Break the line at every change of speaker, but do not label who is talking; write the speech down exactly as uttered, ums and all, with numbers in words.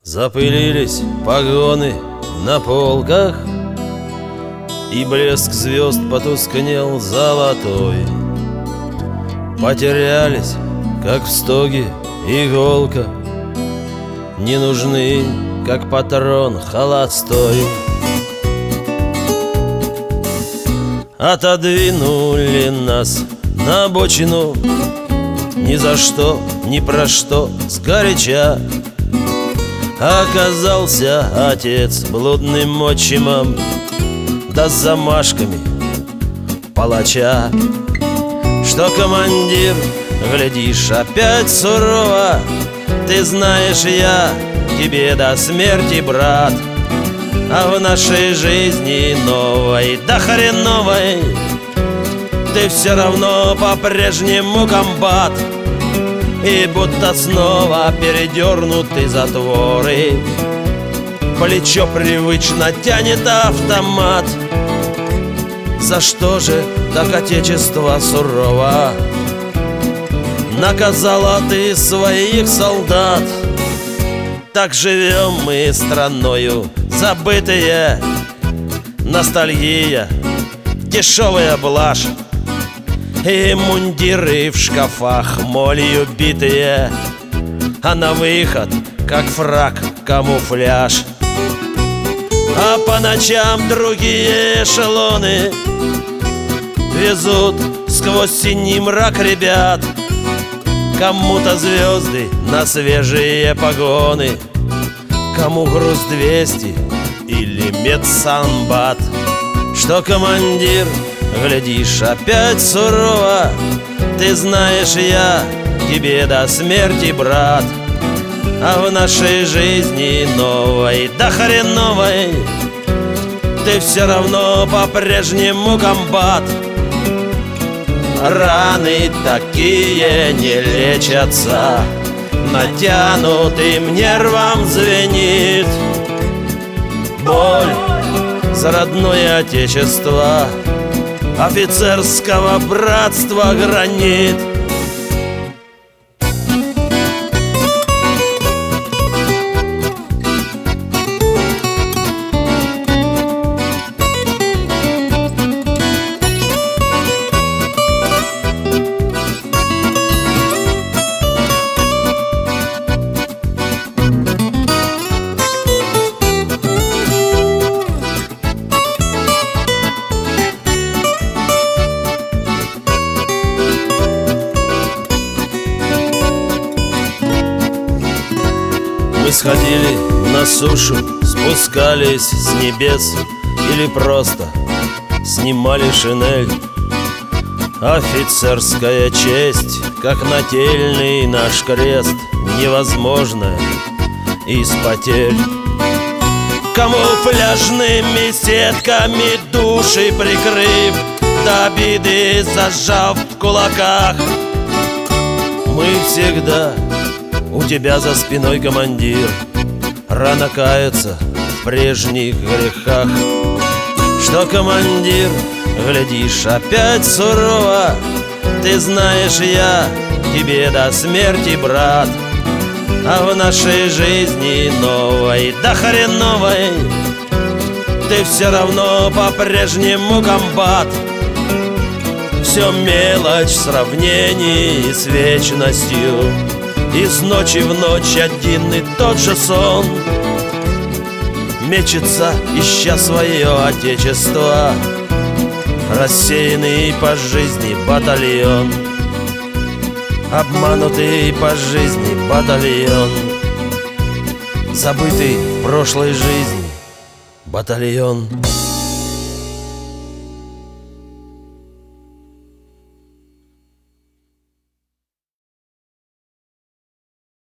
Запылились погоны на полках, и блеск звезд потускнел золотой. Потерялись, как в стоге иголка, не нужны, как патрон холостой. Отодвинули нас на обочину, ни за что, ни про что, сгоряча. Оказался отец блудным отчимом, да с замашками палача. Что, командир, глядишь опять сурово? Ты знаешь, я тебе до смерти брат, а в нашей жизни новой, да хреновой, ты все равно по-прежнему комбат. И будто снова передернуты затворы, плечо привычно тянет автомат. За что же так отечество сурово наказала ты своих солдат? Так живем мы страною забытые, ностальгия, дешевая блажь, и мундиры в шкафах молью битые, а на выход, как фрак, камуфляж. А по ночам другие эшелоны везут сквозь синий мрак ребят. Кому-то звезды на свежие погоны, кому груз двести или медсанбат. Что, командир, глядишь опять сурово? Ты знаешь, я тебе до смерти брат, а в нашей жизни новой, да хреновой, ты все равно по-прежнему комбат. Раны такие не лечатся, натянутым нервам звенит. Боль за родное отечество, офицерского братства гранит. Мы сходили на сушу, спускались с небес или просто снимали шинель. Офицерская честь, как нательный наш крест, невозможная из потерь. Камуфляжными сетками души прикрыв, до обиды зажав в кулаках, мы всегда у тебя за спиной, командир, рано каяться в прежних грехах. Что, командир, глядишь опять сурово? Ты знаешь, я тебе до смерти брат, а в нашей жизни новой, да хреновой, ты все равно по-прежнему комбат. Все мелочь в сравнении с вечностью, из ночи в ночь один и тот же сон мечется, ища свое отечество, рассеянный по жизни батальон, обманутый по жизни батальон, забытый в прошлой жизни батальон.